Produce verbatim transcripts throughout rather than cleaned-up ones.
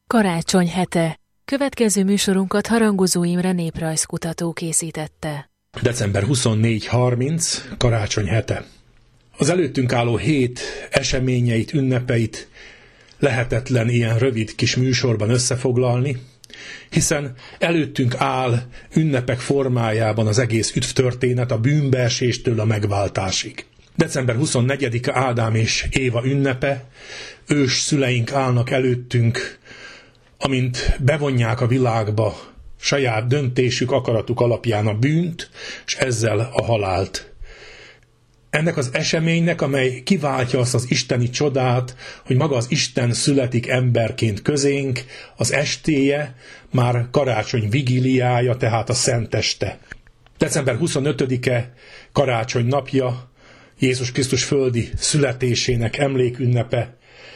Karácsony hete. Következő műsorunkat Harangozó Imre néprajzkutató készítette. december huszonnégy harminc, karácsony hete. Az előttünk álló hét eseményeit, ünnepeit lehetetlen ilyen rövid kis műsorban összefoglalni, hiszen előttünk áll ünnepek formájában az egész üdvtörténet a bűnbeeséstől a megváltásig. december huszonnegyedike Ádám és Éva ünnepe, ős szüleink állnak előttünk, amint bevonják a világba saját döntésük, akaratuk alapján a bűnt, és ezzel a halált. Ennek az eseménynek, amely kiváltja azt az isteni csodát, hogy maga az Isten születik emberként közénk, az estéje már karácsony vigíliája, tehát a szenteste. december huszonötödike karácsony napja, Jézus Krisztus földi születésének emlékünnepe,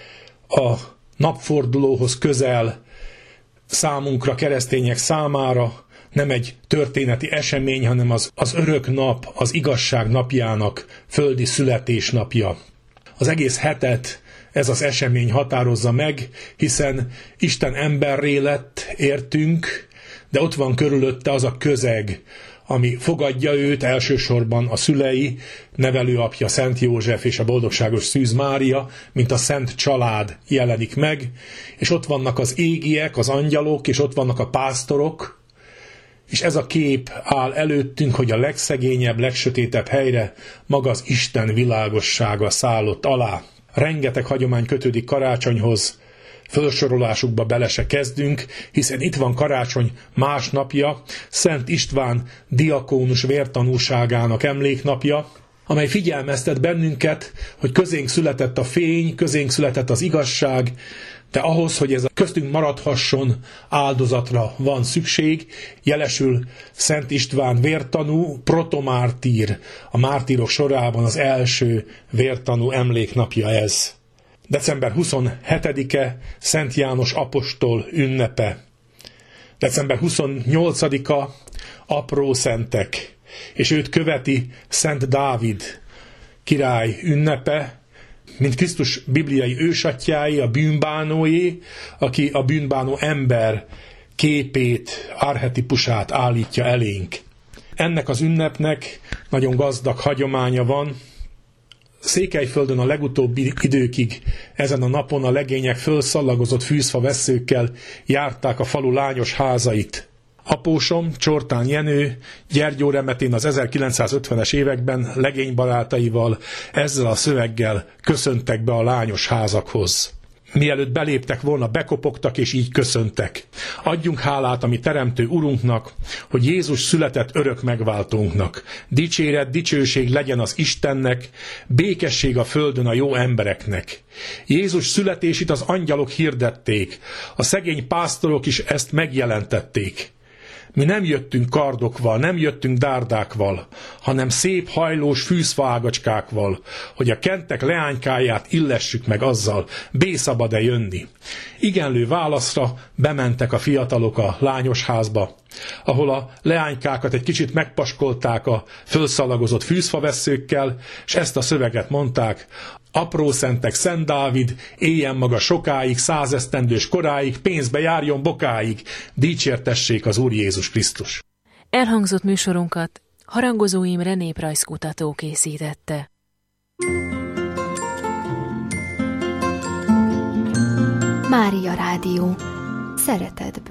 a napfordulóhoz közel számunkra, keresztények számára nem egy történeti esemény, hanem az, az örök nap, az igazság napjának földi születésnapja. Az egész hetet ez az esemény határozza meg, hiszen Isten emberré lett, értünk, de ott van körülötte az a közeg, ami fogadja őt, elsősorban a szülei, nevelőapja Szent József és a boldogságos Szűz Mária, mint a szent család jelenik meg, és ott vannak az égiek, az angyalok, és ott vannak a pásztorok, és ez a kép áll előttünk, hogy a legszegényebb, legsötétebb helyre maga az Isten világossága szállott alá. Rengeteg hagyomány kötődik karácsonyhoz, felsorolásukba bele se kezdünk, hiszen itt van karácsony másnapja, Szent István diakónus vértanúságának emléknapja, amely figyelmeztet bennünket, hogy közénk született a fény, közénk született az igazság, de ahhoz, hogy ez a köztünk maradhasson, áldozatra van szükség. Jelesül Szent István vértanú, protomártír, a mártírok sorában az első vértanú emléknapja ez. december huszonhetedike Szent János apostol ünnepe. december huszonnyolcadika apró szentek, és őt követi Szent Dávid király ünnepe, mint Krisztus bibliai ősatyái, a bűnbánóé, aki a bűnbánó ember képét, archetipusát állítja elénk. Ennek az ünnepnek nagyon gazdag hagyománya van. Székelyföldön a legutóbbi időkig ezen a napon a legények fölszallagozott fűzfa vesszőkkel járták a falu lányos házait. Apósom, Csortán Jenő, Gyergyóremetén az ezerkilencszázötvenes években legénybarátaival ezzel a szöveggel köszöntek be a lányos házakhoz. Mielőtt beléptek volna, bekopogtak és így köszöntek. Adjunk hálát a mi teremtő Urunknak, hogy Jézus született örök megváltónknak. Dicséret, dicsőség legyen az Istennek, békesség a földön a jó embereknek. Jézus születését az angyalok hirdették, a szegény pásztorok is ezt megjelentették. Mi nem jöttünk kardokval, nem jöttünk dárdákval, hanem szép hajlós fűzfaágacskákval, hogy a kentek leánykáját illessük meg azzal, bé szabad-e jönni. Igenlő válaszra bementek a fiatalok a lányos házba, ahol a leánykákat egy kicsit megpaskolták a fölszalagozott fűzfavesszőkkel, és ezt a szöveget mondták: apró szentek, Szent Dávid, éljen maga sokáig, százesztendős koráig, pénzbe járjon bokáig, dicsértessék az Úr Jézus Krisztus. Elhangzott műsorunkat Harangozó Imre néprajzkutató készítette. Mária Rádió. Szeretetből.